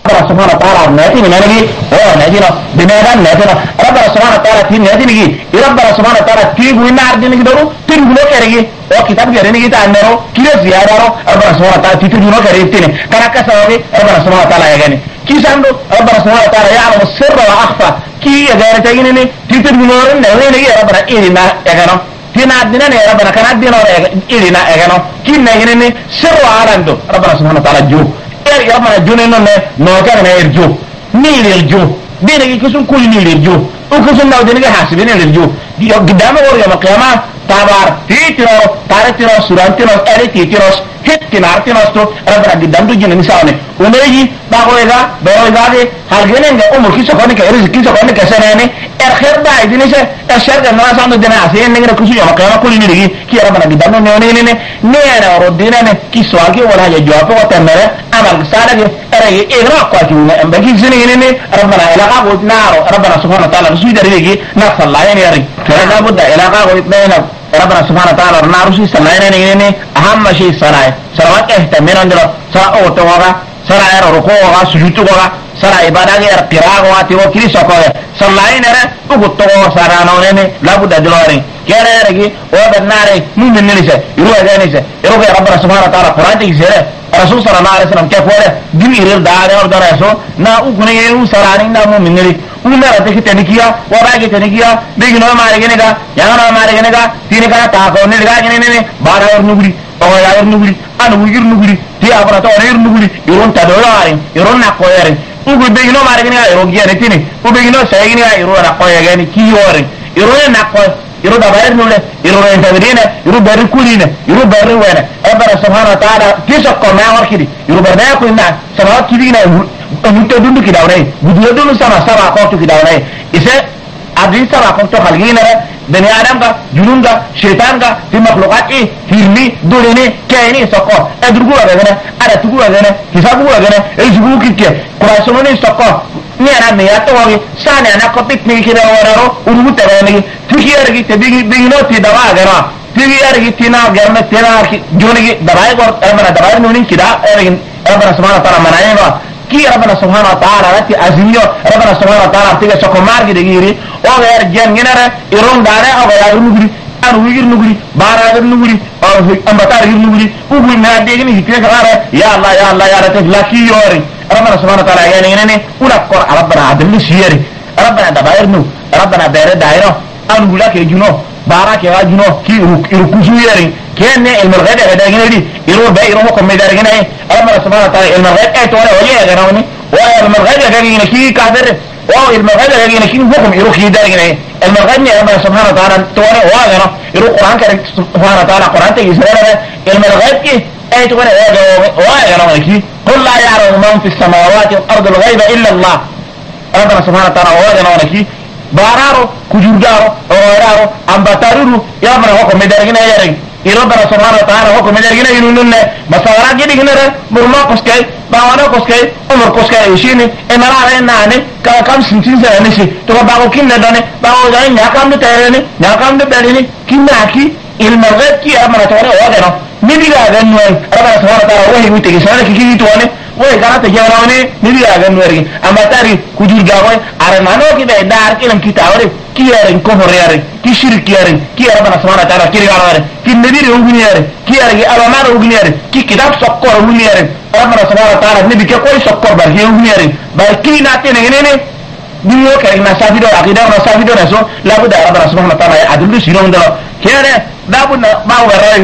ربنا سبحانه وتعالى ناتي من نجي ناتينا بماذا ناتينا ربنا سبحانه وتعالى تين ناتي نجي ربنا سبحانه وتعالى تيجي وين عرض نجي دارو تيجي لو كريه أو كتاب جري نجي تانيرو كيلو زيادة ربنا سبحانه وتعالى تيجي لو كريه تيني كنا كسبه ربنا سبحانه وتعالى يجاني كيساندو ربنا سبحانه وتعالى يعلم السر وأخفى كي يجاري تجيني تيجي نورن نجي ربنا إيرنا يجانو تينا عدنا يا ربنا كان عدنا إيرنا يجانو كي نجيني سر وعلندو ربنا سبحانه وتعالى جو يا ربنا جوني نوكان نيرجو نيرجو بينك كيسون كل نيرجو وكيسون ناو دينك حاسب نيرجو قدام ورا يوم القيامة تابار تيتيرو تارتيرو سورانتيرو اريتيرو هتنارتيرو تو ربنا قدام دو جن نساوني ونيجي باغويغا باغويغا هالجنين أمور كيسو كونك إرز كيسو كونك سناني الخير ده إدينيسه الشر ده ناس عنده دنا عسين نيجي كيسو يوم القيامة كل نيجي كي ربنا قدام نيوني نينا وردينا كي سواكي ولا يجوابه وتمره أمر سالك أري إغراق قاتلنا أم بقي زنين ربنا إلقى قلت نارو ربنا سبحانه وتعالى رسول دريجي نفس الله يعني فلا بد إلقى قلت نينا ربنا سبحانه وتعالى نارو سلاين أهم شيء صلاة صلوات اهتمين عندنا صلاة أوتوغا صلاة ركوعها سجودها صلاة عبادة قراءة وكيل سكوه صلاين أنا أقطعوا صلاة لا بد دلوري كيرا رجي وبناري من النساء يروح جانسة يروح ربنا سبحانه وتعالى قرآن تيجي رسول صلى الله عليه وسلم كيف وله جميل الدعاء ورد رسول نا أكون يروح صلاة نا من النري ونا رتك تنكيا وراجع تنكيا بيجنا ما رجعنا يانا ما رجعنا تينكا تاكون رجعنا بارا ورنبري أو يا ورنبري أنا ويجر نبري تي أبرا تورير نبري يرون تدورارين يرون نقويرين وبي بيجنا ما رجعنا يروح جاني تيني وبيجنا سايجنا يروح نقوي جاني كيورين يرون نقوي يرو دبائر نوله يرو انتبرينه يرو بر كولينه يرو بر وينه ربنا سبحانه وتعالى كيسق ما وركدي يرو برنا كنا سماوات كيدينا متدون كداوني بديدون سما سبا قوت كداوني اسه ادري سبا قوت خلقينا بني ادم کا جنون کا شیطان کا في مخلوقات ايه هرمي دوليني كايني سقو ادرغو اغنا ارتغو اغنا حسابو اغنا ايجبو كيكه قراسوني سقو نيانا مياتوغي ساني انا كوبيت مي كده ورارو ورغو تباني تيجي بينو تي دوا اغنا تيجي تينا غرمه تينا جوني دواي غور انا دواي نوني كده ربنا سبحانه وتعالى منايبا كي ربنا سبحانه وتعالى رتي ازميو ربنا سبحانه وتعالى تيجي سكومار دغيري او غير جنينره يرون داره او غير نغري ان ويغير نغري بارا غير نغري او امباتار غير نغري وغي نا ديغني كده غاره يا الله يا الله يا رتي لا كي يوري ربنا سبحانه وتعالى يعني ولا قر ربنا عدل سيري ربنا دبايرنو ربنا دايره دايره ان ولا كيجنو بارا كيجنو كي يركوسو يري كان المرغد داغني دي يرو باي يرو كم داغني ربنا سبحانه وتعالى المرغد اي توله ولي غراوني والمرغد داغني كي كافر او المرغد داغني كي حكم يرو كي داغني المرغد ربنا سبحانه وتعالى توله واغنا يرو قران كان سبحانه وتعالى قران تي يسرا المرغد كي اي توله واغنا كي قل لا يعلم من في السماوات والارض الغيب الا الله ربنا سبحانه وتعالى واغنا كي بارارو كجورجارو اورارو امباتارو يا ربنا حكم داغني يري ربنا سبحانه وتعالى حكم داغني ينون مسارا جدي هنا مرما كوسكاي باوانا كوسكاي عمر كوسكاي يشيني امرا ريناني كم سنتين سنسي تو باغو كين نداني باغو جاي ناكام تيرني ناكام بيرني كيناكي المرغد كي ربنا تعالى واغنا نبي غانو ربنا سبحانه وتعالى وهي ويتي سنه كي تواني وهي كانت جاوني نبي غانو ري اما تاري كجورجاوي ارمانو كي دار كلام كي تاوري كي يارن كفر يارن كي شرك يارن كي ربنا سبحانه وتعالى كي يارن كي النبي روغني يارن كي يارن الامر روغني يارن كي كتاب سكر روغني يارن ربنا سبحانه وتعالى نبي كوي سكر باركي روغني يارن باركي ناتي نغني ديو كرينا سافيدو عقيده وسافيدو نسو لابد ربنا سبحانه وتعالى عدل سيرون دلو كيره لابد ما وراي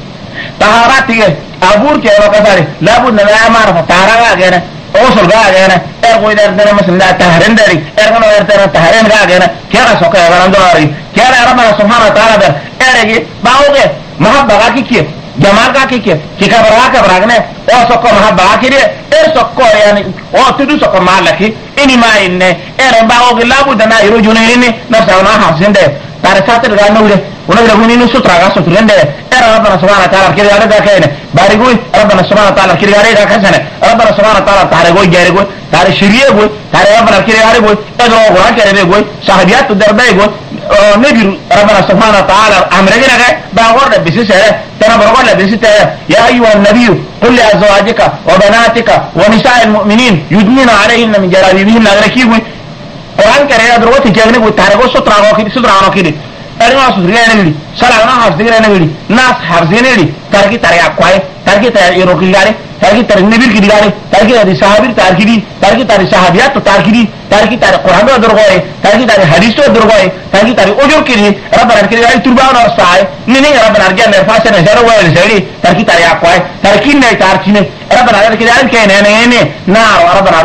طهارات ابور كي وكفاري لابد ما امر طهارة غيره اوصل غاغنا ارغو يدار دنا مثلا طهرين داري ارغنا يرتنا طهرين غاغنا كيره سوكا غاندوري كيره ربنا سبحانه وتعالى ده ارغي باوغه محبه كي جمال كي كي كبرها كبرغنا او سوكا محبه كي اي سوكا يعني او تدو سوكا مالكي اني ما ان ارن باوغه لابد ما يرجوني نفسنا حسين ده تارسات غانوله ونقدر نقول إنه سترة قصة ترند ربنا سبحانه وتعالى كده على ذا كائن بارجوي ربنا سبحانه وتعالى كده على ذا كسنة ربنا سبحانه وتعالى تارجوي جارجوي تارج شريعة جوي تارج ربنا كده على جوي إذا قرآن كده جوي صحابيات تدربي جوي نبي ربنا سبحانه وتعالى أمرنا كده بعورنا بسيسه ترى برغونا بسيسه يا أيها النبي قل لأزواجك وبناتك ونساء المؤمنين يدنين عليهن من جلابيبهن أغرقيبوي قرآن كده دروتي جاهني وتارجو سترة عنو كده أنا أصدقائي نبي سلام أنا أصدقائي نبي ناس حرزين نبي تركي ترى أقوى تركي ترى يروكي جاري تركي ترى النبي كذي جاري تركي ترى صحابي تركي دي تركي ترى صحابيات تركي دي تركي ترى قرآن درغوي تركي ترى حديث درغوي تركي ترى أجور كذي ربنا كذي جاري تربان ورساي نيني ربنا رجع نرفع نزار وين نزاري تركي ترى أقوى تركي ناي تركي نه ربنا كذي جاري كأنه نه نار ربنا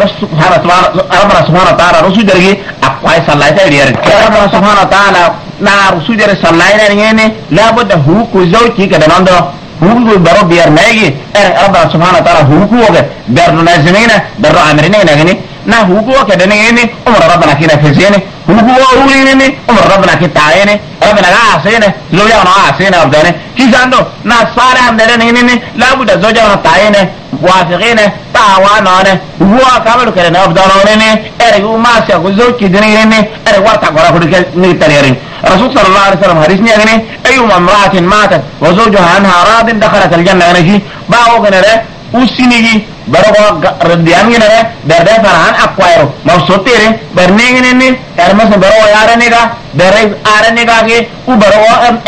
سبحانه وتعالى رسول درجي أقوى صلى الله ربنا سبحانه وتعالى نار سوجر سلاينا نيني لابد هو كوزوكي كده نندو هو برو بير نايجي ربنا سبحانه وتعالى هو كوجا برو نازمينا برو امرنا نغني نا هو كوجا كده نيني عمر ربنا كده فزيني هو كوجا اوليني عمر ربنا كده تعيني ربنا عاسينا زوجنا عاسينا ابداني كيساندو نا صار عندنا نيني لابد زوجنا تعيني وافقين تعاوننا هو كامل كده نبدانوني اريو ما سيغو زوجي دنيني اري ورتا غورا كده نيتريرين رسول صلى الله عليه وسلم حديث نيغني ايما امرأة ماتت وزوجها عنها راض دخلت الجنة غنشي باو غنره وسينيغي برغو رديامي نره درده فرحان اقوائرو مبسوطيري برنيغنيني ارمس برغو يارنيغا دريز آرنيغا كي وبرغو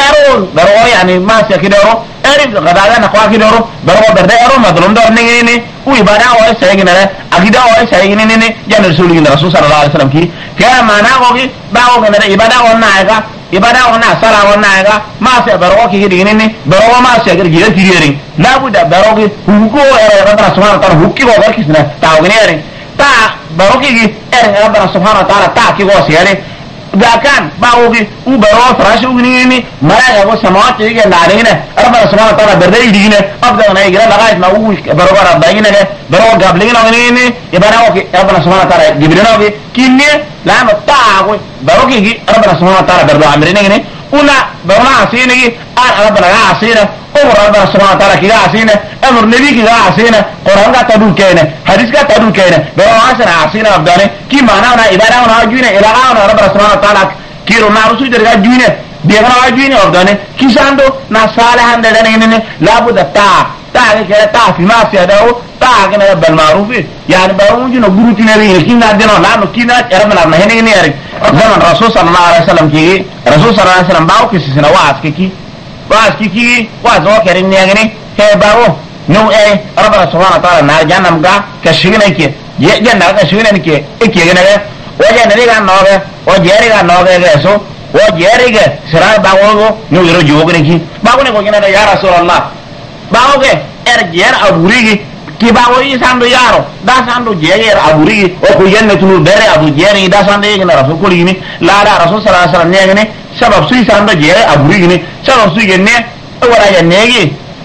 برغو يعني ما سيكيدورو اريب غدادا نقوا كيدورو برغو برده ارو مدلوم دور نيغنيني ويبادا اوه سيغنره اقيدا اوه سيغنيني جان رسول صلى الله عليه وسلم كي كيا مانا غوغي باو غنره إبادا ونائغا إبادا ونا سلا ونائغا ما سيبرغو كي كيدينيني برغو ما سيغر جيرن كيديرين لابد برغو هوكو ربنا سبحانه وتعالى هوكي وغير كيسنا تاوغنيرين تا برغو كي ربنا سبحانه وتعالى تا كي غوصيالي ذاكان باوغي وبرغو فراشو غنيني مرايا وسماوات يجي لارينا ربنا سبحانه وتعالى بردي دينا أفضل ما يجي لغاية ما هو برغو ربنا برغو قابلين غنيني إبادا وكي ربنا سبحانه وتعالى جبرنا وكي كيني لأنه تاعوي بروكي ربنا سبحانه وتعالى بردو عمرين غني ولا برونا عسيني ربنا عسينا أمر ربنا سبحانه وتعالى كذا عسينا أمر نبي كذا عسينا قرآن کا تدو كينا حديث کا تدو كينا برو عسنا عسينا أفضاني كي معناه إبادة ونعجونا إلى غاونا ربنا سبحانه وتعالى كيرو نارسو جرغا جونا بيغنا عجونا أفضاني كي ساندو نصالحا ددنين لابد تا كده تا في ما سيداو تا كده بالمعروف يعني باوجنا غروتنا ري كينا دينا لا كينا ربنا ما هنا ني زمن رسول صلى الله عليه وسلم كي رسول صلى الله عليه وسلم باو كي سنا واس كي واز وكرين ني غني هي باو نو اي ربنا سبحانه وتعالى نار جهنم غا كشينا كي جنة كشينا كي اكي غنا وجه نري غا نوغه وجيري غا نوغه غسو وجيري غا سرا باو نو يرو جوغني كي باو ne ko gina ya رسول الله baoge jer aburigi ki bawo yi sando yaro da sando jer aburigi o ko yenne tunu dere abu jeri da sando yigna rasul ko ligini la rasul sallallahu alaihi wasallam ne sabab sui sando jer aburigi ne sabab sui genne wala ya negi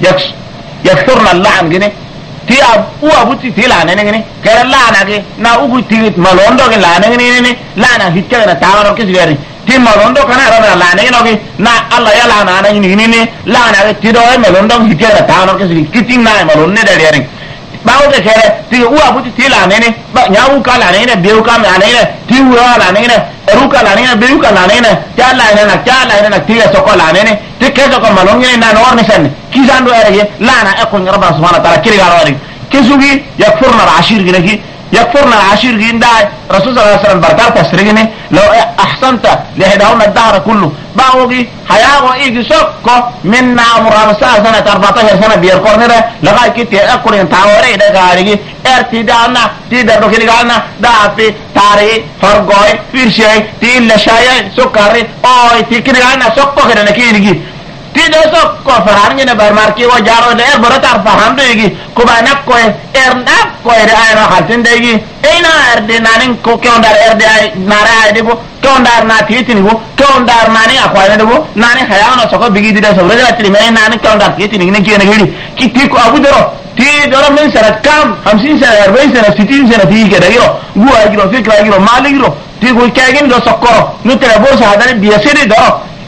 yaksurna al'an gene ti abu abuti ti la ne gene kare la na ge na ugu ti malondo ge la ne ne la na hikke na tawaro ke sigari ti malondo kana raba la ne no ge na Allah ya la na ni la na ge ti do malondo hikke na tawaro ke sigari kitin na malonne da dere bawo ke kare ti u abuti ti la ne ba nya u ka la ne be u ka ma ne ti u la ne ru ka la ne be u ka la ne ta la ne ti so ko la ne ti ke so ko malonge na no ne sen kisando erege la na e ko rabba subhanahu wa ta'ala kiri galori kisugi yakfurna al-ashir ginaki يكفرنا العشير جندا رسول الله صلى الله عليه وسلم بركات تسرقني لو أحسنت لهداهم الدهر كله باوغي حياة وإيجي سوكو منا عمرها سنة 14 سنة بيركورنا لغاية كي أكل ينتعوري ده غاريجي ارتدانا تيدر كي لغانا دافي تاري فرقوي فيرشي تيل لشاي سكري اوي تيكي لغانا سوكو كده نكي لغي tidak sok ko farhannya na barmarki wa jaro de baratar faham de gi ko banak ko ernap ko ere ayro hatin de gi ina erde nanin ko ke ondar erde ay nara ay de bo ke ondar na titin bo ke ondar nani akwa de bo nani hayana soko bigi de so rega tri me nani ke ondar titin ne ki ne gidi ki ti ko abu doro ti doro men sarat kam 50 sana 40 sana 60 sana ti ke de yo gua giro fikra giro mali giro ti ko kagin do sokoro nu tere bo sa hadani biasiri do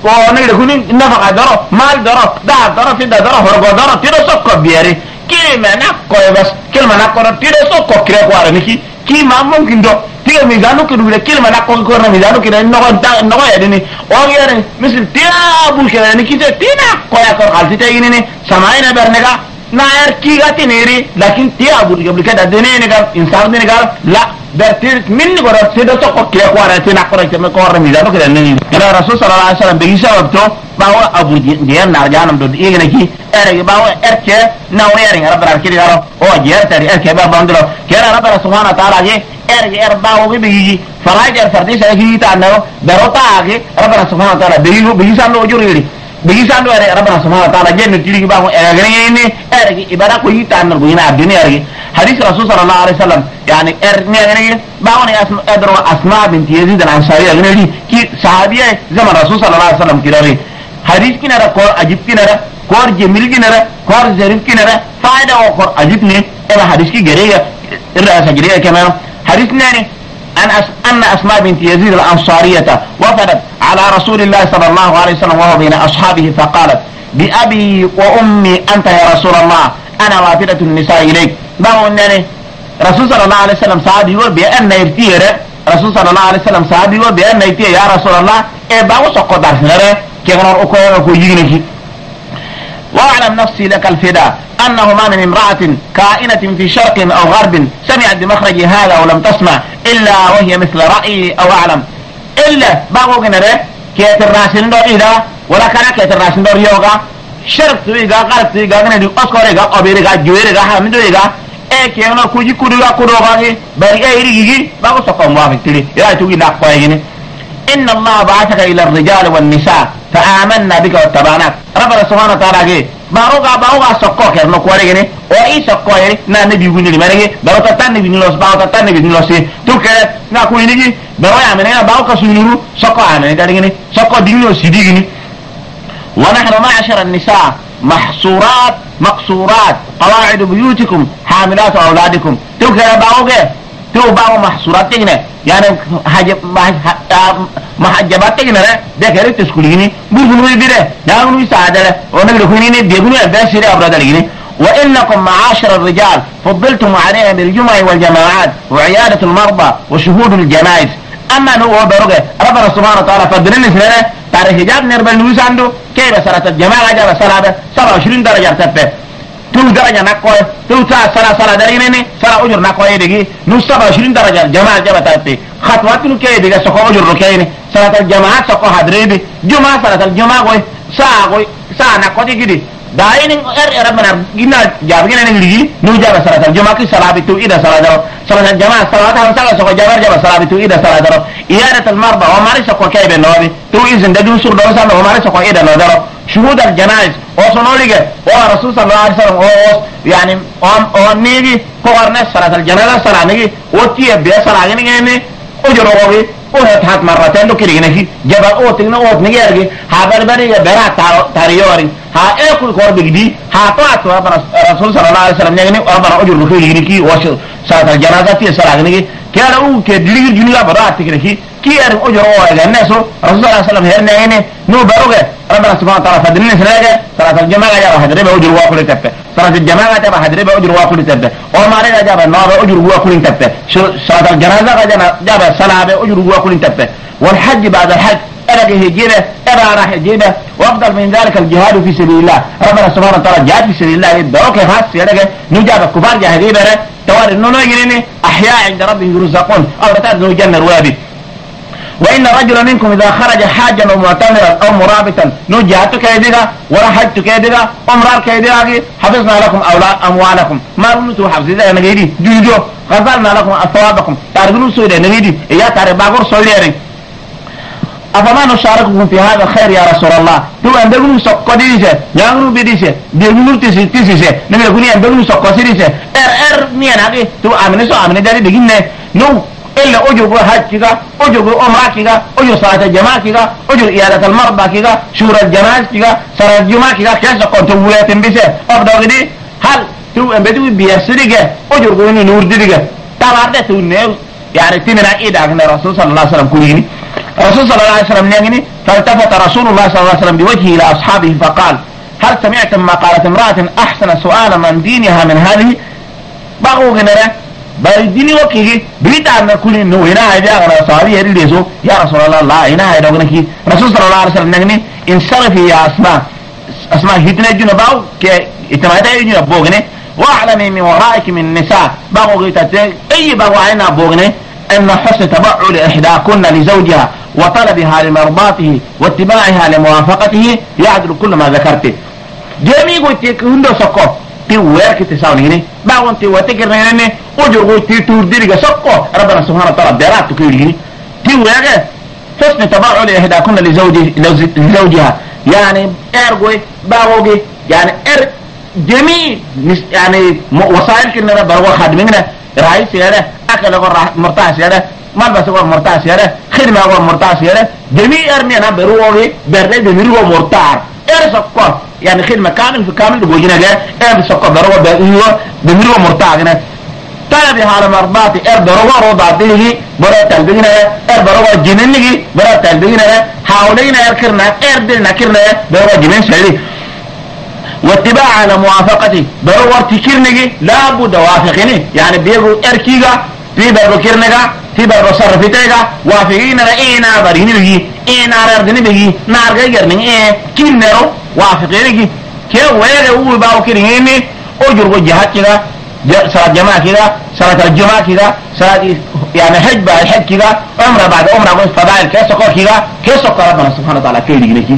ونقول كوني نفق درو مال درو دار درو في درو هرب درو تيرو سوكو بياري كلمة نكو بس كلمة نكو تيرو سوكو كريك وارنيكي كي ما ممكن دو تيجي ميزانو كده كلمة نكو كورنا ميزانو كده نقول يعني وغيره مثل تيرا أبو كده نكيد تينا كويا كور خالتي تيجيني سماعنا برنيكا ناير كيغا تنيري لكن تيرا أبو قبل كده دينينيكا إنسان دينيكا لا bertir min gora sedo to ko kle ko ara tina ko te me ko ra mi da ko den ni ila rasul sallallahu alaihi wasallam bi sabab to bawa abu diyan nar janam do igene ki ere bawa erke na wori rabbana kiri garo o jer tari erke ba bandro kera rabbana subhanahu wa ta'ala je er bawa bi bi faraja fardi sa ki ta no darota age rabbana subhanahu wa ta'ala bi sando juriri bi sando ere rabbana subhanahu wa ta'ala je no tiri ba ko ere ni ere ki ibara ko yita no go ina dunya ere حديث رسول صلى الله عليه وسلم يعني يعني باوني ادرو اسماء بنت يزيد الانصاريه غني كي صحابيه زمن رسول صلى الله عليه وسلم كده حديث كنا كور عجيب كنا كور جميل كنا كور ظريف كنا فائده وكور عجيب ني انا حديث كي غريه الرئاسه غريه كمان حديث يعني ان اسماء بنت يزيد الانصاريه وفدت على رسول الله صلى الله عليه وسلم وهو بين اصحابه فقالت بأبي وأمي أنت يا رسول الله أنا وافدة النساء إليك باو نني رسول صلى الله عليه وسلم صحابي وبأن يرتيه رسول صلى الله عليه وسلم صحابي وبأن يرتيه يا رسول الله إيه باو سقط درسنا كيف نرأكو يجينك واعلم نفسي لك الفداء أنه ما من امرأة كائنة في شرق أو غرب سمعت بمخرج هذا ولم تسمع إلا وهي مثل رأيي أو أعلم إلا باو جنره كيت الراسين دور إذا ولا كان كيت الراسين دور يوغا شرق تويغا غرب تويغا غنى أسكوريغا أبيريغا جويريغا حامدويغا كيانا كوجي كودوغا كودوغا بري إيريغي باو سقم وافق تلي يا توغي ناقويغني إن الله بعثك إلى الرجال والنساء فآمنا بك واتبعناك ربنا سبحانه وتعالى باوغا سقوك يرنو كوريغني وإي سقوي نا نبي يقول لي مريغي باو تتان نبي نلوس باو تتان نبي نلوسي توكرت نا كوينيغي باو يعملنا باو كسوليرو سقو عملنا داريغني سقو دينيو سيديغني ونحن معشر النساء محصورات مقصورات قواعد بيوتكم حاملات أولادكم توكرت باوغي تو باو محصورات تجنا يعني محجبات تجنا ده كريت تسكوليني بيقولوا بيره نعملوا يساعدنا ونقول كونيني بيقولوا بس أبرد ليني وإنكم معاشر الرجال فضلتم عليها بالجمع والجماعات وعيادة المرضى وشهود الجنائز أما هو بروجه ربنا سبحانه وتعالى فضلنا سنة تاريخ حجاب نربل نوز عنده كيف صلاة الجماعة جاب صلاة 27 درجة تبه تو درجة نقوى تو صلاة درجة صلاة أجر نقوى دقي نو 27 درجة جماعة جاب تبه خطوات نو كي دقي سقو أجر ركيني صلاة الجماعة سقو حدريبي جمعة صلاة الجماعة قوي ساعة نقوى دقي داين ربنا جينا جابنا نجلي نو جاب صلاة الجماعة كي صلاة بتو إذا صلاة الجماعة صلاة هم سقو جاب صلاة بتو إذا صلاة إيادة المرضى وماري سقو كي بنوبي تو إذن دقي سور دوسان وماري سقو إذا نودرو شهود الجنائز وصنوليك ورسول صلى الله عليه وسلم يعني نيجي كورنا صلاة الجنازة صلاة نيجي وتي بيا صلاة نيجي أجروه وهات مرتين لو كرينا في جبل أوتنا نيجي أرجع هذا بري برا تاريورين ها كل كور بيجي ها طاعت رسول صلى الله عليه وسلم نيجي ربنا أجر ركوي نيجي وش صلاة الجنازة في صلاة نيجي كانوا كدليل جنيا برا تكرهي كي أجروه إذا الناس رسول الله صلى الله عليه وسلم هرنا هنا نو بروجه ربنا سبحانه وتعالى فدلنا سناجة صلاة الجماعة جاب حدري بأجر واكل تبه صلاة الجماعة جاب حدري بأجر واكل تبه وما رجع جاب النار بأجر واكل تبه صلاة الجنازة جاب صلاة بأجر واكل تبه والحج بعد الحج أرجع هجيبه راح هجيبه وأفضل من ذلك الجهاد في سبيل الله ربنا سبحانه وتعالى جهاد في سبيل الله يدعوك خاص يرجع نجاب الكفار جهاديبه توار إنه يجريني أحياء عند ربهم يرزقون أو رتاد الجنة الوابي وإن رجل منكم إذا خرج حاجا أو معتمرا أو مرابطا نجهت كيدها ورحجت كيدها أمرار كيدها حفظنا لكم أموالكم ما رمتوا حفظ إذا نجيدي جوجو غزلنا لكم أثوابكم تارجلوا سويدا نجيدي إيا تاري باقر سويدا أفما نشارككم في هذا الخير يا رسول الله تو أندلوا سقط ديسه يانغرو بديسه دينور تيسه نبي يقولي أندلوا سقط ديسه مين هذه تو آمنة داري بيجينا نو إلا أجر حج كذا أجر عمرة كذا أجر صلاة الجماعة كذا أجر إيادة المرضى كذا شورى الجنائز كذا صلاة الجمعة كذا كذا قنت ويات بيسه أفضل كذي هل تو بدو بيسرقة أجر قوني نور دقة تبارد تو نيو يعني تمنا إيدا كنا رسول صلى الله عليه وسلم كليني رسول صلى الله عليه وسلم نيجني فالتفت رسول الله صلى الله عليه وسلم بوجهه إلى أصحابه فقال هل سمعتم ما قالت امرأة أحسن سؤالا من دينها من هذه بقوا جنرا برديني وكيه بريت عن كل إنه هنا هيدا على صحابي هذي ليسو يا رسول الله لا هنا هيدا وكنكي رسول صلى الله عليه وسلم نيجني انصرفي يا أسماء هتنا جنا باو كي اتمادا يجنا بوغني واعلمي من ورائك من النساء بقوا جيتات أي بقوا عنا بوغني أن حسن تبعل إحداكن لزوجها وطلبها لمرضاته واتباعها لموافقته يعدل كل ما ذكرته جميع قلت هندو سقو تيويرك تساوني باون تيواتكر نيني أجر قلت توديرك سقو ربنا سبحانه وتعالى بيرات تكيري تيويرك حسن تبعل إحداكن لزوجها يعني ارغوي باوغي يعني جميع يعني وسائل كنا بروا خادميننا رئيس ياله أكل أقول مرتاح ياله ملبس أقول مرتاح ياله خدمة أقول مرتاح ياله جميع أرمينا بروه برد بميرو مرتاح سكر يعني خدمة كامل في كامل بوجينا جاء سكر بروه بميرو مرتاح هنا طلب على مرضاتي بروه روضاتي برا تلبينا بروه جنيني برا تلبينا حاولينا كرنا دلنا كرنا بروه جنين سعيد واتباع على موافقتي برور تكيرنجي لا بد وافقني يعني بيجو اركيغا في برو كيرنجا في برو صرفتيغا وافقين رأينا بريني بيجي نار اردني بيجي نار غيرني كينرو وافقيني كي ويغا اول باو كيريني اجر وجهات كده صلاة جماعة كده صلاة الجماعة كده صلاة يعني حج بعد حج كده عمره بعد عمره فضائل كيسو كده كيسو ربنا سبحانه وتعالى كيريني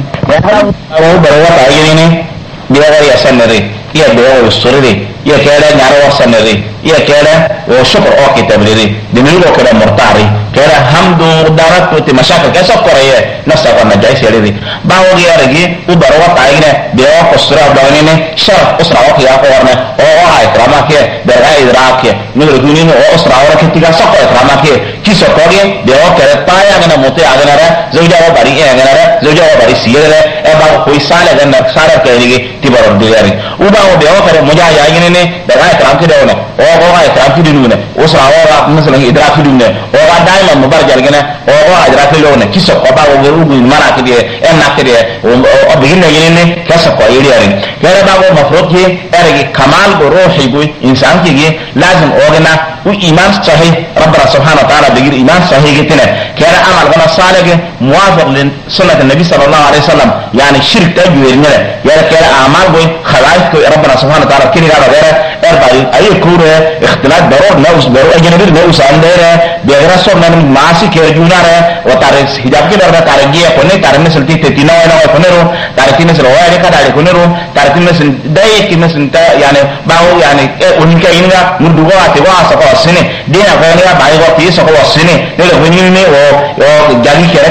أو بروا تعيني dia dari asanare ia doa usturiri ia kera nyara wasanare ia kera wa syukur o kita beri demi lo kera mortari kera hamdu darat tu masyaka kesa koraya nasa kana jais yari bawo dia lagi ubarwa taine dia ustura bawani syaraf usra wa ya korna o hai krama ke berai idrak nuru duni o usra wa ketika sakko krama ke kiso koge dia kera taya ngana mote aganara zauja wa bari aganara zauja wa bari siyere ba koi sala ganna sara keri tibar digari uba o be o kare moja ya yine daga tram ki dawna o go ay tram ki dinuna usra wa masalan idrak ki dinuna o ga daima mubar jalgana o go idrak ki lawna kiso ko ba o geru bu mara ki de en nakki de o biginna yine kasa ko yiri yari kare ba go mafrut ki ergi kamal go ruhi go insan ki ge lazim o gana u iman sahih rabbana subhanahu wa ta'ala bigir iman sahih gitina kare amal gana salih muwafiq lin sunnat an-nabi sallallahu alaihi wasallam yani shirk ta juirna ya kare amal go خلاص ربنا سبحانه وتعالى كني على غيره اربع اي كوره اختلاط ضرور نوز ضرور اجنبي نوز اندره بغير صرنا من معاصي كرجوناره وتاريخ حجاب كده تاريخيه كونه تاريخ سلتي تتينا ولا كونرو تاريخ مثل وائل كده كونرو تاريخ مثل دايك مثل يعني باو يعني unika inga mudugo atewa sako sine dina kone bai go ti sako sine ne gonini o jali kere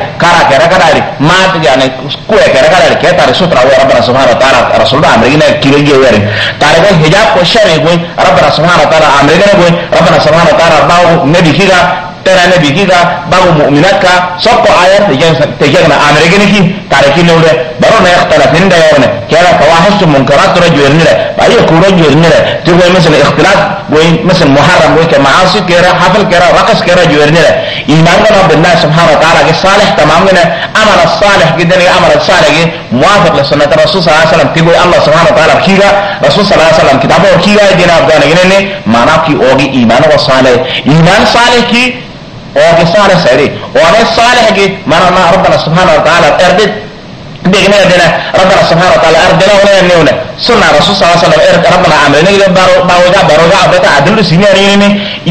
kadari mat yani ku kere kadari ke tar sutra wa rabbana subhanahu wa ta'ala rasulullah amrina kirege yare tare hijab ko shari go rabbana subhanahu wa ta'ala amrina go rabbana subhanahu wa ta'ala bawo nabi kiga tera nabi kiga bawo mu'minat ka sokko ayat tejana amrina ki tare ki nore baro na ikhtilafin da yawne kera fawahish munkarat rajulina bayo ko rajulina to go مثلا اختلاف مثلا محرم وكمعاصي كرا حفل كرا رقص كرا جويرنا ايماننا بالله سبحانه وتعالى صالح تمامنا عمل الصالح جدا عمل الصالح موافق لسنه الرسول صلى الله عليه وسلم تقول الله سبحانه وتعالى كيغا رسول صلى الله عليه وسلم كتابه كيغا دينا افغان جنني معنا كي اوغي ايمان وصالح ايمان صالح كي اوغي صالح سري وانا صالح كي معنا ربنا سبحانه وتعالى ارد بيجنا دينا ربنا سبحانه وتعالى اردنا ولا نيونا سنة رسول صلى الله عليه وسلم ربنا عملنا إذا باروجا بتا عدل سينيريني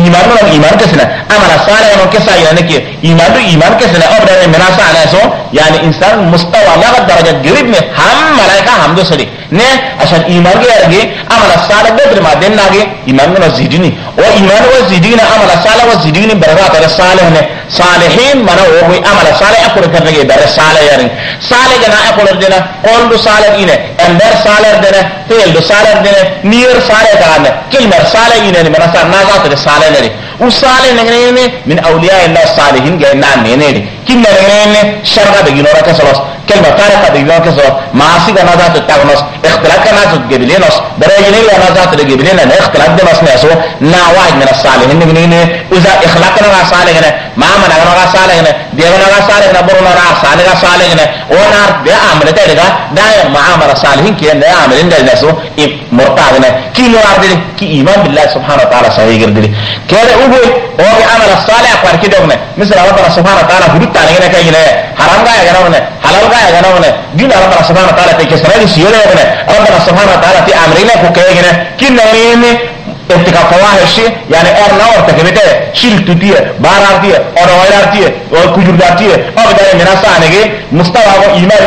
إيمان كسنا أمر صالح من كسا يعني كي إيمان كسنا أبدا من مناسا على سو يعني إنسان مستوى لا درجة قريب من هم ملائكة هم دو سري نه عشان إيمان كي أمر صالح بدر ما ديننا كي إيمان كنا زيدني وإيمان وزيدنا أمر صالح وزيدني بركات الصالح نه صالحين منا هو أمر صالح أقول كذا كي بر صالح يعني صالح جنا أقول دينا قول صالح إنه أندر صالح دينا فعل صالح دينا نير صالح دانا كلمة صالح إنه من أصلا نازات الصالح نري usale ne min awliya illa salihin ga na menene kinna ne sharga be ginora ka salos kelma tarika be ginora ka salos maasi ga nazat tagnos ikhtilaf ka nazat gebilenos darajini la nazat de gebilena ne ikhtilaf de masna so na wahid min as-salihin ne uza ikhlaqna ga salihin ma mana ga salihin de ga salihin borona ga salihin ona de amale de ga da ya ma'amara salihin ki ne amalin da naso murtadna ki no arde ki iman billahi subhanahu wa ta'ala sahih girdili kere ubo o bi amala salih par ki dogne misal Allah subhanahu wa ta'ala hudut tane ne kay ne haram ga ya ne halal ga ya ne dina Allah subhanahu wa ta'ala te kesrali siyole ne Allah subhanahu wa ta'ala ti amrina ko kay ne kin ne ارتكاب فواحش يعني ارنا ارتكبته شيل تطيه بارارتيه اور ويرارتيه اور كجرداتيه او بدايه مناسا انغي مستوى ايمان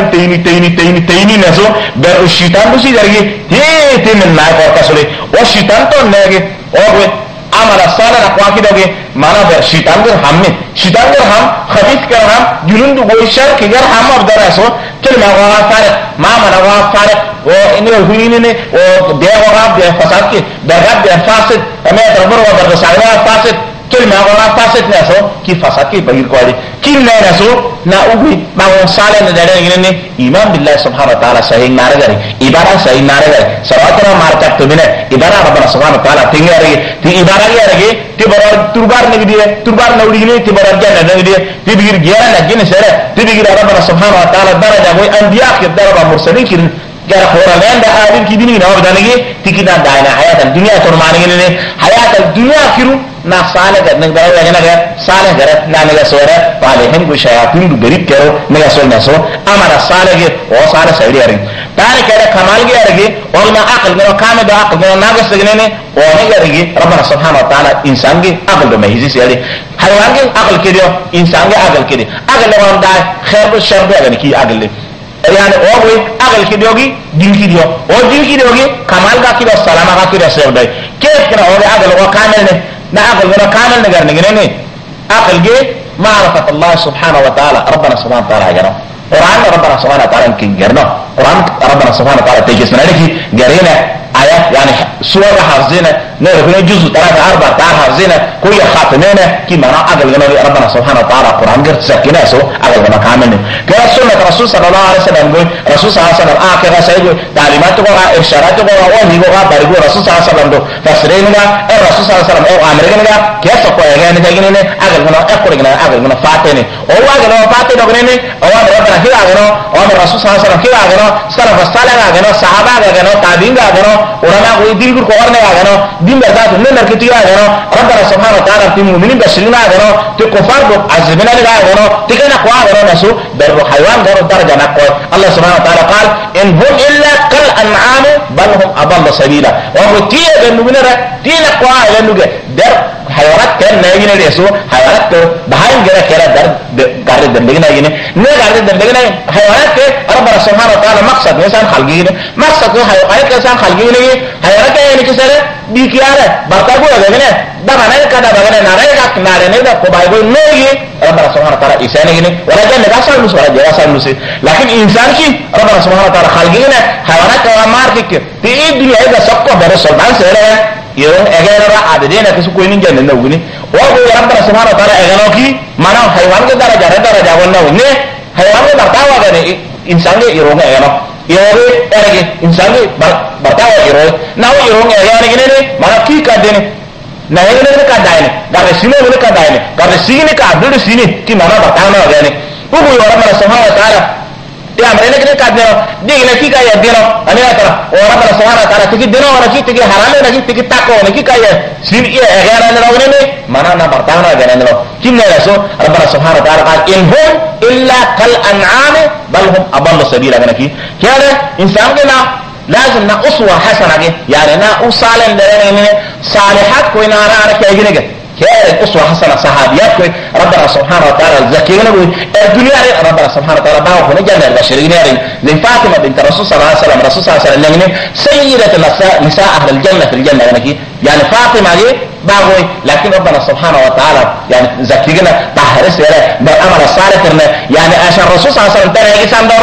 تيني نسو بر الشيطان بسي درغي تي من ما كاسولي والشيطان تو نغي او عمل الصالح اقواكي دوغي माना बर शैतान के हम खबीस कर हम जुनून गोई शर के घर हम अब दरसो चल मा वा फारे मा मना वा फारे वो इन्हें हुई ने वो देवरा दे फसाद के दरगाह दे फासिद हमें तरबर व दरगाह सारा फासिद चल मा वा फासिद ने सो कि फसाद के बहिर कोड़ी किन ने रसो ना उगी मा वो साले ने दरे ने ईमान बिल्लाह सुब्हान व तआला सही नारे करे इबारा सही नारे करे सवातरा मारका तो बिने इबारा रब सुब्हान व तआला तिंगे रे ती इबारा ये रे ती Brar turbar nawdigini ti barar janna nawdiye ti bigir giyana nagini sere ti bigir rabbana subhanahu wa ta'ala daraja boy anbiya ki daraba mursalin kin gara khora lenda adil ki dini na wabdanigi tikina daina hayatan dunya to manigi ne hayatan dunya kiru na sale ga nag daraja jana ga sale gara na ne ga sore pale hem go shayatin du garib kero ne ga so na so amara sale ge o sale saidi ari tare kere kamal ge arge और ना अकल में काम में अकल में ना कर सकने ने और नहीं करेगी रब्बना सुब्हानहू व तआला इंसान की अकल में हिस्से से अरे हैवान की अकल के दियो इंसान की अकल के दियो अकल में होता है खैर और शर अगर की अकल यानी और कोई अकल की दियोगी दिन की दियो और दिन की दियोगी कमाल का की बस सलामा का की रसे होता है क्या करना होगा अकल वो कामिल ने ना अकल में कामिल ने करने के नहीं अकल के मारिफत अल्लाह सुब्हानहू व तआला रब्बना सुब्हानहू व तआला करो Quran ربنا سبحانه وتعالى يمكن جرنا Quran ربنا سبحانه وتعالى تيجسنا لكي جرينا آيات يعني سورة حافظينا نرغنا جزء 3-4 حافظينا كوية خاتمينا كي منا أقل جنوي ربنا سبحانه وتعالى قرآن جرت سكينا سو أقل جنا كاملين كلا سنة رسول صلى الله عليه وسلم قول رسول صلى الله عليه وسلم آخر سيقول تعليمات قرآن إرشادات قرآن وهي قرآن بارقول رسول صلى الله عليه وسلم دو فسريننا الرسول صلى الله عليه وسلم أو أمريكنا كيف سقوا يغاني تجيني أقل جنا أقل جنا أقل جنا فاتني أو أقل جنا فاتني أقلني أو ربنا كده أقلنا أو الرسول صلى الله عليه وسلم كده أقلنا سلف الصالح أقلنا صحابة أقلنا تابعين أقلنا علماء ويدين كل قرآن أقلنا دين بذات من مركتي أقلنا ربنا سبحانه وتعالى في المؤمنين بشرين أقلنا تكفار عزبنا لك أقلنا تكنا قوى أقلنا نسو بر حيوان غير درجة نقوى الله سبحانه وتعالى قال إن هم إلا كالأنعام بل هم أضل سبيلا وهو تيه بالمؤمنين تيه قوى أقلنا در حيوانات كان نايجين اليسوع حيوانات بهايم جرا كرا در قارد دلنا يجيني نه قارد دلنا حيوانات كه ربنا سبحانه وتعالى مقصد إنسان خلقين مقصد حيوانات إنسان خلقين حيوانات يعني كسره بيكياره برتاقول أجمعنا ده mana kada bagana nare ne da ko bible ne rabbana subhanahu wa ta'ala isane gini wala janna da sa musu wala jara sa musu lakin insan ki rabbana subhanahu wa ta'ala khalqina hayawanat wa markik ti dunya ida sakko bare sultan sere yo egera ra adena kisu ko ni janna nguni wa ko rabbana subhanahu wa ta'ala egano ki mana hayawan ke daraja wonna ne hayawan ke bartawa gane insan ke ironga egano yore erege insan ke bartawa iro na ironga egane gine ne mana ki kadene na yene ne ka daine garre sine ne ka daine garre sine ka abdu sine ki mana batana gane ko ko rabbana subhanahu wa ta'ala ya amrene ne ka dino digine ki ka ya dino ani atara o rabbana subhanahu wa ta'ala tiki dino wala ki tiki harame na ki tiki tako ne ki ka ya sine ya egana ne rawne ne mana na batana gane ne kinne raso rabbana subhanahu wa ta'ala qal in hum illa kal an'am bal hum adallu sabila gane ki kana insan gana لازم نا أسوة حسنة يعني نا أصالح لنا صالحات كوي نارا أنا كأجنة كأجنة أسوة حسنة صحابيات كوي ربنا سبحانه وتعالى الزكينا كوي الدنيا ربنا سبحانه وتعالى باو كنا جنة البشرين زي فاطمة بنت الرسول صلى الله عليه وسلم الرسول صلى الله عليه وسلم سيدة نساء أهل الجنة في الجنة يعني فاطمة دي باوي لكن ربنا سبحانه وتعالى يعني زكينا بحرس ولا بالأمر الصالح يعني عشان الرسول صلى الله عليه وسلم ترى إنسان داره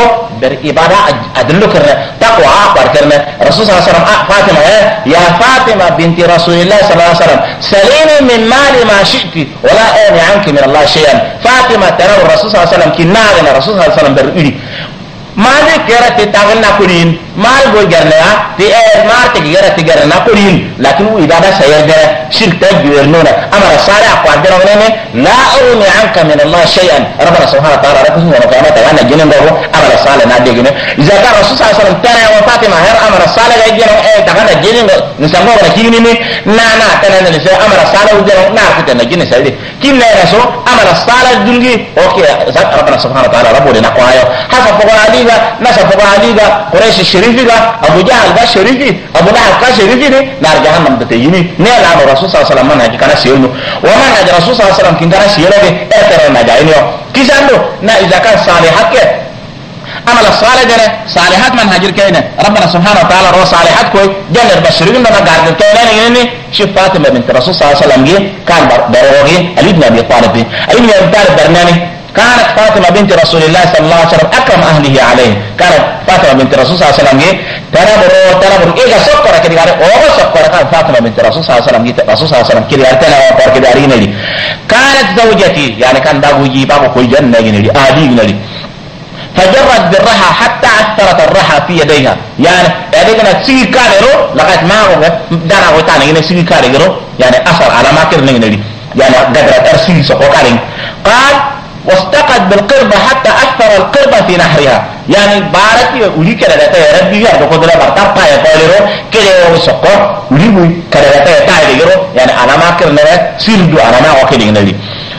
ber ibada adullu karna taqwa aqbar karna rasul sallallahu alaihi wasallam fatima ya fatima binti rasulillah sallallahu alaihi wasallam salini min mali ma shi'ti wala ani anki min allah shay'an fatima tara rasul sallallahu alaihi wasallam kinna rasul sallallahu alaihi wasallam ber iri mali kera ti tagna kunin mal go garna ti mar ti garna kunin lakin ibada sayada shirka biwernuna amara sala aqadira wala la uni anka min allah shay'an rabbana subhanahu wa ta'ala rabbuna wa qamata ana jinin go amara sala na degene iza ka rasul sallallahu alaihi wasallam tara wa fatima har amara sala ga jino tagana jinin go nisango wala kini ni na tanana ni sai amara sala ujero na kita na jinin sai kinna rasul amara sala dungi okay rabbana subhanahu wa ta'ala rabbuna na kwayo hasa fogani nasa fogaliga quraish sharifiga abu jahl ga sharifi abu lahab ka sharifi ne nar jahannam da tayini ne la rasul sallallahu alaihi wasallam manhaji kana siyunu wa manhaji rasul sallallahu alaihi wasallam kingara siyelage ekere na jaino kisando na izaka salihat ke amal salih dana salihat manhajir kayna rabbana subhanahu wa ta'ala ro salihat ko jannar bashirin na gargal kayna ne shi fatima bint rasul sallallahu alaihi wasallam ge kan barogi ali ibn abi talib barnani كانت فاطمة بنت رسول الله صلى الله عليه وسلم أكرم أهله عليه كانت فاطمة بنت رسول صلى الله عليه وسلم تنبر إيجا سكرة كده قال أوه سكرة كانت فاطمة بنت رسول صلى الله عليه وسلم رسول صلى الله عليه وسلم كده قال تنبر كده أرينا لي كانت زوجتي يعني كان دابو جيبابو كل جنة لي آدي لي فجرت بالرحى حتى أثرت الرحى في يديها يعني كانت سيجي كاريرو لغاية ما هو دانا وتانا يعني سيجي كاريرو يعني أثر على ما كده لي يعني قدرت أرسيل سقو كارين قال واستقت بالقربة حتى أثر القربة في نحرها يعني بارتي ولي كده يا ربي يا بقول له برتقى يا قالوا كده وسقط ولي كده يا يعني أنا ما كرنا سيلدو أنا ما وكيل لي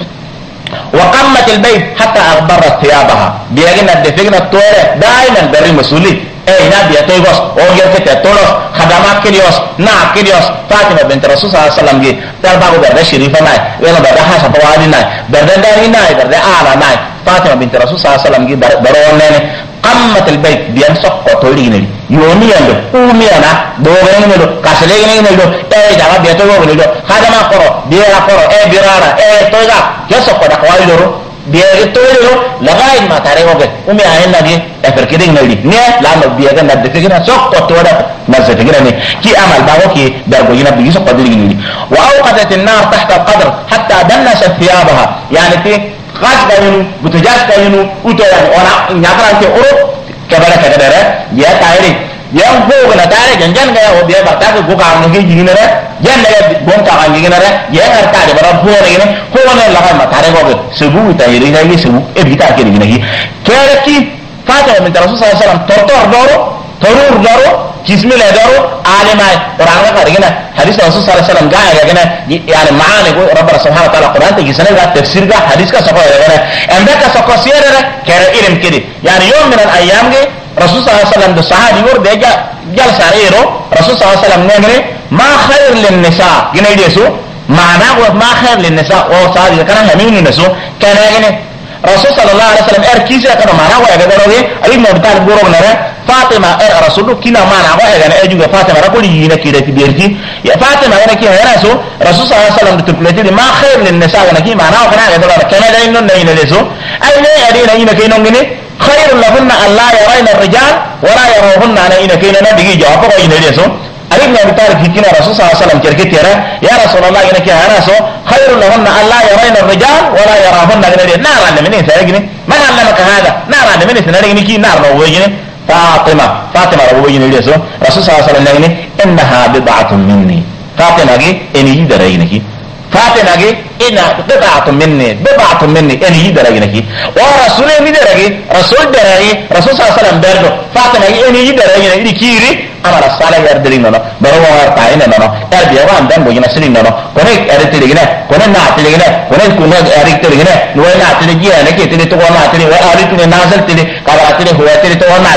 وقمت البيت حتى أغبرت ثيابها بيجينا الدفقنا الطويلة دائما بري مسؤولي نبي تيغوس او يركت تولوس خدمات كليوس كليوس فاطمه بنت رسول الله صلى الله عليه وسلم جي ترباغو برده شريفه ناي ولا برده حسن فوادي ناي برده داري ناي برده اعلى ناي فاطمه بنت رسول الله صلى الله عليه وسلم جي برون ني قمت البيت بيان سوق توليني يومي اندو اومي انا دوغين ندو كاسلين ندو جابا بيتو ندو خدمه قرو بيرا قرو بيرارا توغا يسوق دكواي دورو biaya tolero lagai ma tare hoge umi ayen nagi efer kiding nadi ne la no biaya na de kigina sok ko toda na se kigina ne ki amal bago ki dargo yina bi sok qadri ni wa awqadat an-nar tahta al-qadr hatta dannasat thiyabaha yani fi qasda yinu butajas yinu uto yani ona nyakran ke oro kabara kadara ya tayri yang go na tare janjan ga o biya barta ko ka no ge jini re jan ne bon ka ga jini re ya har ta de bara bo re ne ko na la ma tare go ge subu ta yiri ga ni subu e bita ke ni gi kere ki fata min rasul sallallahu alaihi wasallam torur doro kismila doro alima qur'an ga rigina hadis rasul sallallahu alaihi wasallam ga ya gana yani maani go rabbana subhanahu wa ta'ala qur'an ta gisana ga tafsir ga hadis ka sako ya gana anda ka sako sirra kere ilm kidi yani yawm min al ayyam ge rasul sallallahu alaihi wasallam do sahabi wor de jal sarero rasul sallallahu alaihi wasallam ne ma khair lin nisa gina ideso maana go ma khair lin nisa o sahabi kana hamini naso kana gine rasul sallallahu alaihi wasallam kisa kana maana go ga doroge ali no tal goro na fatima rasul kina maana go ga na ejuga fatima rakoli yina kida tibirti ya fatima kana ki yana so rasul sallallahu alaihi wasallam tupleti ma khair lin nisa kana ki maana go kana ga doroge kana da inno ne leso ay ne adi na yina kino ngene خير لهن أن لا يرين الرجال ولا يروهن أنا إن كينا نبي جوابه إن ليسو أريد أن أقول كنا رسول صلى الله عليه وسلم كركتيرا يا رسول الله إن كنا رسول خير لهن أن لا يرين الرجال ولا يروهن أنا نار عند مني سأجني من علمك هذا نار عند مني سنرجني كي نار روجني فاطمة روجني ليسو رسول صلى الله عليه وسلم إنها بضعة مني فاطمة جي إني يدريني فاطمة جي إن بضعة مني إن يدرجني ورسول يدرجي رسول درجي رسول صلى الله عليه وسلم برضو فاطمة جي إن يدرجني إني كيري أمر الصلاة يردري نو بروا هرتاين نو أربيا وان دم بوجنا سرين نو كونك أرتليجنا كونك ناتليجنا كونك كونك أرتليجنا نوين ناتليجي أنا كي تلي تو ناتلي وأرتلي نازل تلي كبار تلي هو تلي تو ناتلي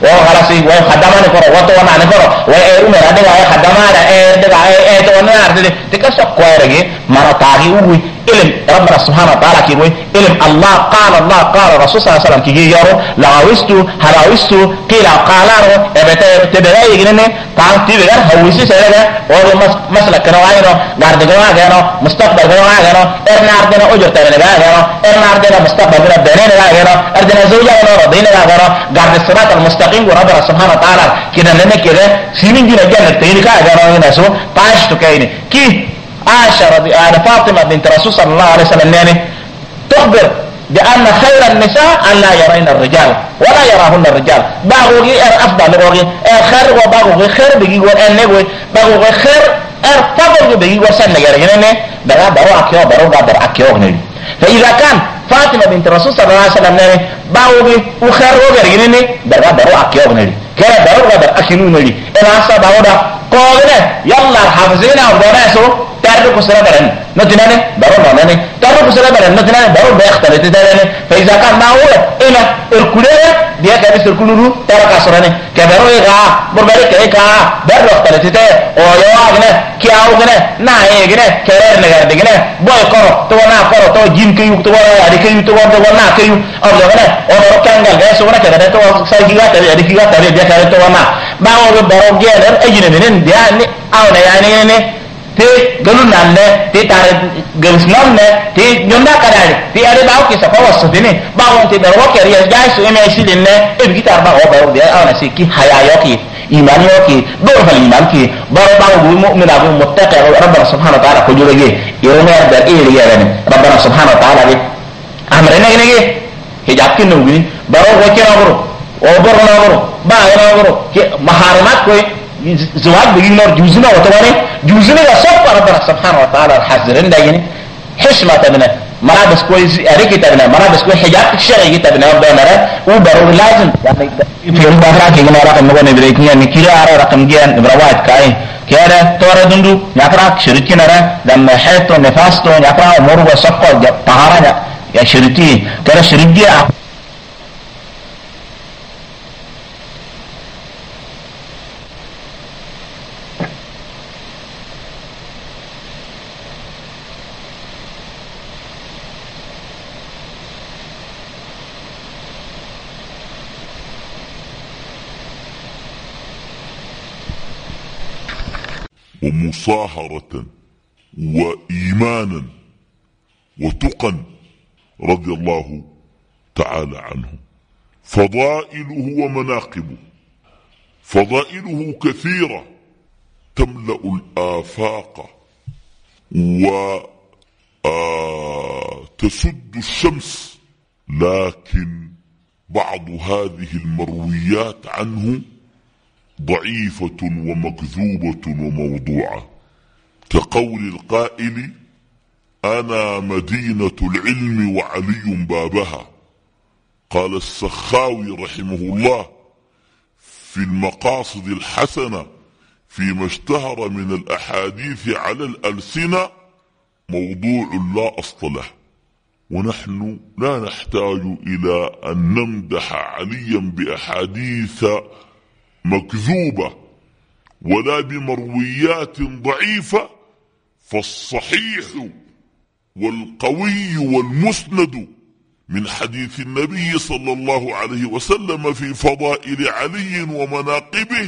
وخلاصي وخدمان كرو وتوانا نكرو وأمر أدعى خدمان أدعى توانا أردي تكسر كويرجي مرة تاعي وي إلهم ربنا سبحانه وتعالى كيقول إلهم الله قال رسول صلى الله عليه وسلم كي يارو لغويستو هراويستو قيل قالارو تبدأ يجنني تعال تبدأ هويسي سيرجع اور مسئلہ کنواغنو گارد کنواغنو مستقبل کنواغنو ارنا اردنا اجر تبنغاغنو ارنا اردنا مستقبل بنغاغنو اردنا زوجاغنو رضينغاغنو گارد الصراط المستقيم ربنا سبحانه وتعالى كده لنا كده سيمين دي الجنة تينكاغنو ناسو طاشتو كايني كي عائشة فاطمة بنت رسول صلى الله عليه وسلم يعني تخبر بأن خير النساء أن لا يرين الرجال ولا يراهن الرجال باغوغي أفضل لغوغي خير وباغوغي خير بيجي ونقوي باغوغي خير فاغوغي بيجي وسن يرينني بغا برو أكيو برو قادر أكيو هنالي فإذا كان فاطمة بنت رسول صلى الله عليه وسلم باغوغي وخير وغيرينني بغا برو أكيو هنالي كلا برو قادر أكيو هنالي إن أصاب باغودا قوغنا يلا حافظينا ودوناسو تعرف كسرة برن نتناني برو ناني تعرف كسرة برن نتناني برو بيختلط تاني فإذا كان معقول إلى الكلية dia kaya bisur kuluru tera kasurane kaya bero ega burbari kaya ka bero eختلط تاني oyo agene kia agene na egene kaya negar degene boy koro to na koro to jin kayu to wala adi kayu to wala na kayu ablo gene oro kangal gaya so na kaya to sai giga tare adi giga tare dia kaya to na ba o bero gener ejine menen dia ni awna yani ne te galun nanne te tare gelsnom ne te nyonda kadari te are bawo ki safa waso dine bawo te bero ke riya jaisu eme silinne e gitar ba o bero dia awna siki hayayo ki iman yo ki do fal iman ki baro bawo bu mu'mina bu muttaqi rabbana subhanahu wa ta'ala ko jurege yone da iri yarane rabbana subhanahu wa ta'ala bi amre ne ne hijab kin no gini baro ko kira baro o baro na baro ba na baro maharimat ko زواج بيجي نور جوزنا وتواني جوزنا يصف ربنا سبحانه وتعالى الحذرين ده يعني حشمة تبنا ملابس كويس أريكي تبنا ملابس كويس حجاب الشرعي تبنا وبنرى وبرو لازم يعني في يوم بكرة كي نرى رقم نقول نبريكني يعني كيرا أرى رقم جيان إبراوات كاي كيرا تورا دندو نقرأ شريكي نرى دم حيطو نفاستو نقرأ أمور وصفقو طهارة يا شريكي كيرا شريكي ومصاهرة وإيمانا وتقا رضي الله تعالى عنه. فضائله ومناقبه، فضائله كثيرة تملأ الآفاق وتسد الشمس، لكن بعض هذه المرويات عنه ضعيفة ومكذوبة وموضوعة، كقول القائل: أنا مدينة العلم وعلي بابها. قال السخاوي رحمه الله في المقاصد الحسنة فيما اشتهر من الأحاديث على الألسنة: موضوع لا أصل له. ونحن لا نحتاج إلى أن نمدح عليا بأحاديث مكذوبة ولا بمرويات ضعيفة، فالصحيح والقوي والمسند من حديث النبي صلى الله عليه وسلم في فضائل علي ومناقبه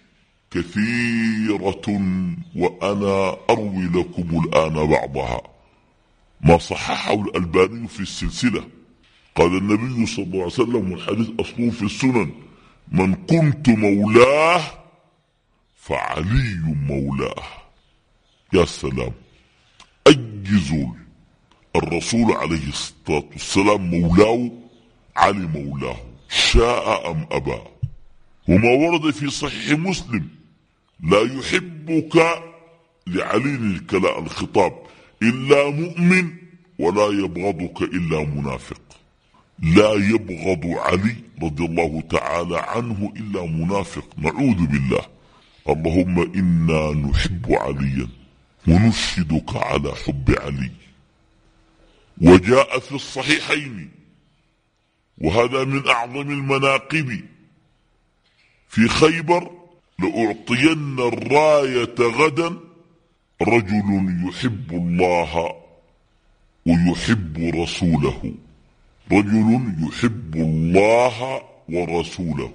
كثيرة، وأنا أروي لكم الآن بعضها. ما صححه الألباني في السلسلة، قال النبي صلى الله عليه وسلم والحديث أصله في السنن: من كنت مولاه فعلي مولاه. يا سلام، أجزوا الرسول عليه الصلاة والسلام مولاه، علي مولاه، شاء أم أبى. وما ورد في صحيح مسلم: لا يحبك لعلي الخطاب إلا مؤمن ولا يبغضك إلا منافق. لا يبغض علي رضي الله تعالى عنه إلا منافق، نعوذ بالله. اللهم إنا نحب عليا ونشهدك على حب علي. وجاء في الصحيحين، وهذا من أعظم المناقب، في خيبر: لأعطين الراية غدا رجل يحب الله ويحب رسوله، رجل يحب الله ورسوله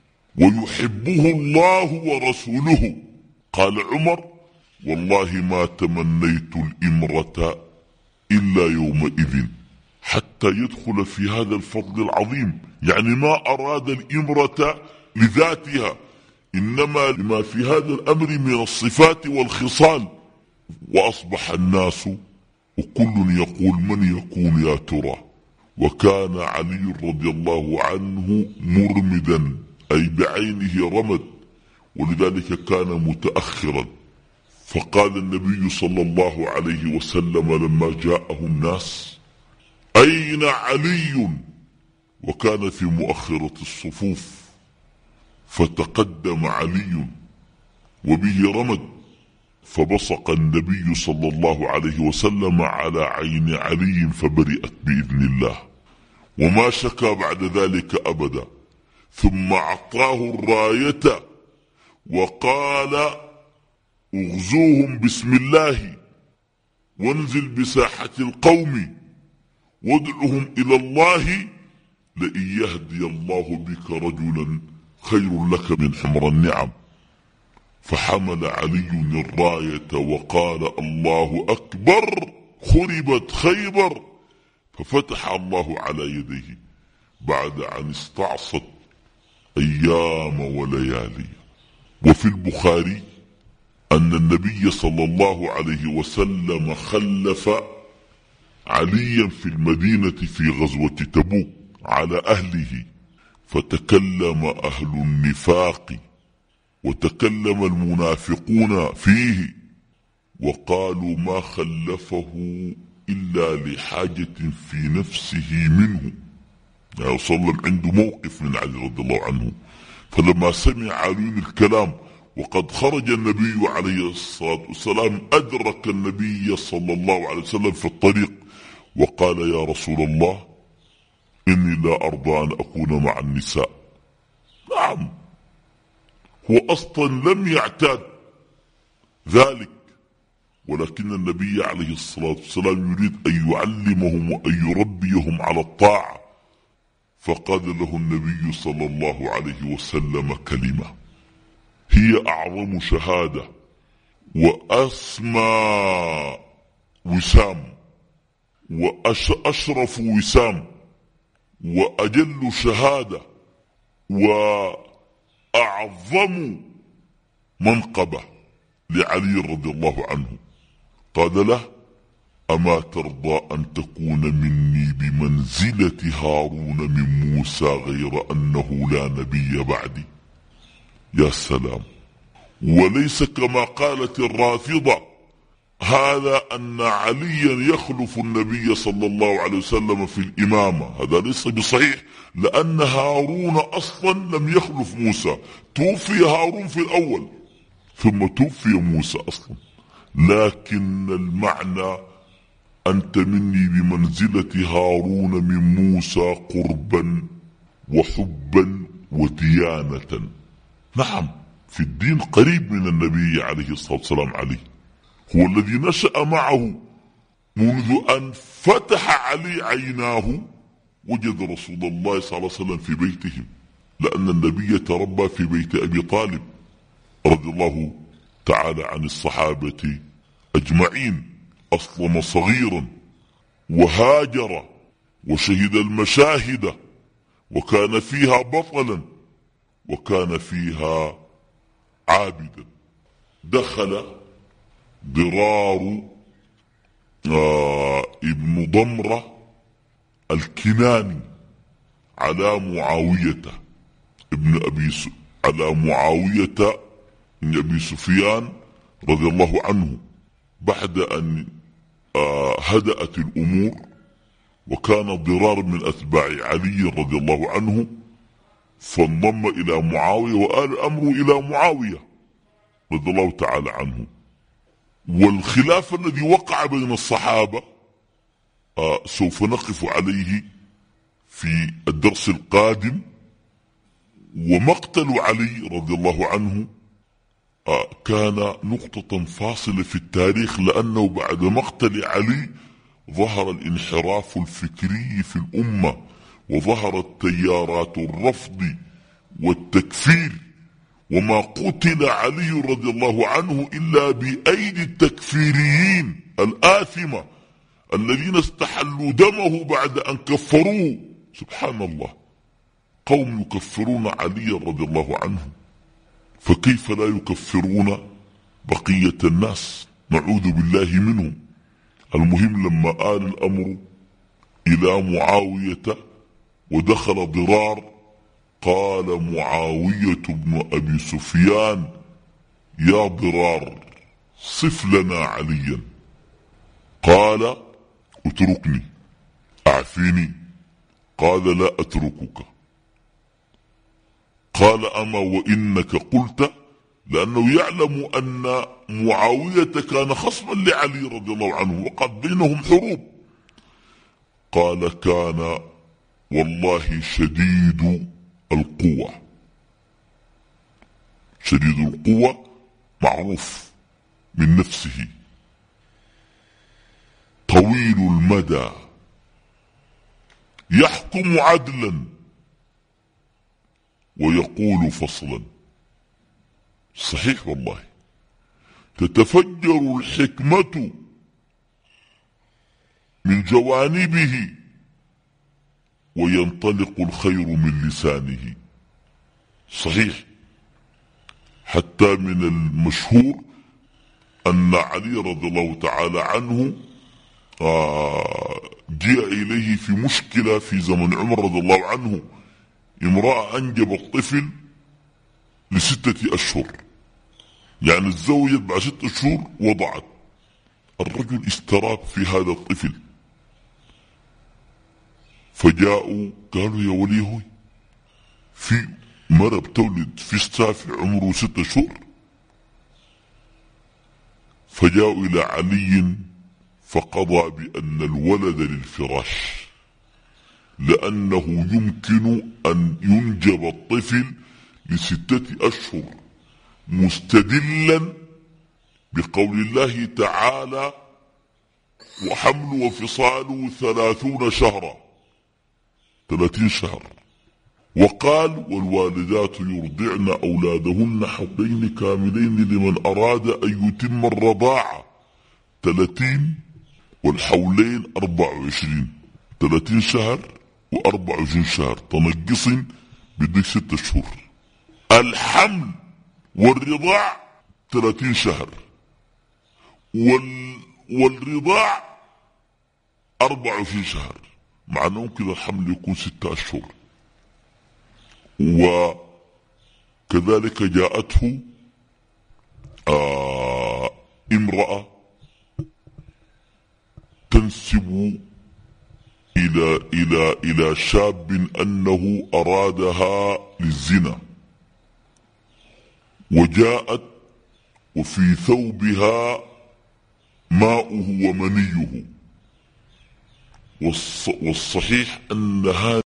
ويحبه الله ورسوله. قال عمر: والله ما تمنيت الإمرة إلا يومئذ حتى يدخل في هذا الفضل العظيم. يعني ما أراد الإمرة لذاتها، إنما لما في هذا الأمر من الصفات والخصال. وأصبح الناس وكل يقول من يكون يا ترى. وكان علي رضي الله عنه مرمدا، أي بعينه رمد، ولذلك كان متأخرا. فقال النبي صلى الله عليه وسلم لما جاءه الناس: أين علي؟ وكان في مؤخرة الصفوف، فتقدم علي وبه رمد، فبصق النبي صلى الله عليه وسلم على عين علي فبرئت بإذن الله، وما شكى بعد ذلك أبدا. ثم أعطاه الراية وقال: اغزوهم بسم الله، وانزل بساحة القوم وادعهم إلى الله، لئن يهدي الله بك رجلا خير لك من حمر النعم. فحمل علي الراية وقال: الله أكبر، خربت خيبر. ففتح الله على يديه بعد أن استعصت أيام وليالي. وفي البخاري أن النبي صلى الله عليه وسلم خلف عليا في المدينة في غزوة تبوك على أهله، فتكلم أهل النفاق وتكلم المنافقون فيه، وقالوا ما خلفه إلا لحاجة في نفسه منه. يعني صلى الله عليه وسلم عنده موقف من علي رضي الله عنه. فلما سمع علي الكلام وقد خرج النبي عليه الصلاة والسلام، أدرك النبي صلى الله عليه وسلم في الطريق وقال: يا رسول الله، إني لا أرضى أن أكون مع النساء. نعم، هو أصلا لم يعتاد ذلك، ولكن النبي عليه الصلاة والسلام يريد أن يعلمهم وأن يربيهم على الطاعة. فقال له النبي صلى الله عليه وسلم كلمة هي أعظم شهادة وأسمى وسام وأشرف وسام وأجل شهادة وأعظم منقبة لعلي رضي الله عنه. قال له: أما ترضى أن تكون مني بمنزلة هارون من موسى غير أنه لا نبي بعدي؟ يا سلام. وليس كما قالت الرافضة هذا أن عليا يخلف النبي صلى الله عليه وسلم في الإمامة، هذا ليس بصحيح، لأن هارون أصلا لم يخلف موسى، توفي هارون في الأول ثم توفي موسى أصلا. لكن المعنى أنت مني بمنزلة هارون من موسى قربا وحبا وديانة. نعم، في الدين قريب من النبي عليه الصلاة والسلام. علي هو الذي نشأ معه، منذ أن فتح علي عيناه وجد رسول الله صلى الله عليه وسلم في بيتهم، لأن النبي تربى في بيت أبي طالب رضي الله تعالى عن الصحابة أجمعين. أسلم صغيرا وهاجر وشهد المشاهد، وكان فيها بطلا وكان فيها عابدا. دخل ضرار ابن ضمرة الكناني على معاوية على معاوية بن أبي سفيان رضي الله عنه، بعد أن هدأت الأمور، وكان ضرار من أتباع علي رضي الله عنه، فانضم إلى معاوية وآل الأمر إلى معاوية رضي الله تعالى عنه. والخلاف الذي وقع بين الصحابة سوف نقف عليه في الدرس القادم، ومقتل علي رضي الله عنه كان نقطة فاصلة في التاريخ، لأنه بعد مقتل علي ظهر الانحراف الفكري في الأمة، وظهرت تيارات الرفض والتكفير، وما قتل علي رضي الله عنه إلا بأيدي التكفيريين الآثمة الذين استحلوا دمه بعد أن كفروه. سبحان الله، قوم يكفرون علي رضي الله عنه، فكيف لا يكفرون بقية الناس؟ نعوذ بالله منهم. المهم لما آل الأمر إلى معاوية ودخل ضرار، قال معاوية بن أبي سفيان: يا ضرار صف لنا عليا. قال: اتركني، أعفيني. قال: لا أتركك. قال: أما وإنك قلت، لأنه يعلم أن معاوية كان خصما لعلي رضي الله عنه وقد بينهم حروب. قال: كان والله شديد القوة. شديد القوة معروف من نفسه، طويل المدى، يحكم عدلا ويقول فصلا. صحيح والله، تتفجر الحكمة من جوانبه وينطلق الخير من لسانه. صحيح، حتى من المشهور أن علي رضي الله تعالى عنه جاء إليه في مشكلة في زمن عمر رضي الله عنه، امرأة أنجبت طفل ل6 أشهر، يعني الزوجة بعد 6 أشهر وضعت. الرجل استراق في هذا الطفل، فجاءوا قالوا: يا وليه، في مرة بتولد في السافع عمره 6 أشهر. فجاءوا إلى علي فقضى بأن الولد للفراش، لأنه يمكن أن ينجب الطفل ل6 أشهر، مستدلا بقول الله تعالى: وحمل وفصاله 30 شهرا، 30 شهر. وقال: والوالدات يرضعن أولادهن حولين كاملين لمن أراد أن يتم الرضاعة. 30 والحولين 24، 30 شهر و24 شهر تنقص بدك 6 شهور. الحمل والرضاع 30 شهر، والرضاع 24 شهر، معناه كذا الحمل يكون 6 أشهر. وكذلك جاءته امرأة تنسب إلى شاب أنه أرادها للزنا، وجاءت وفي ثوبها ماؤه ومنيه، والصحيح أن هذا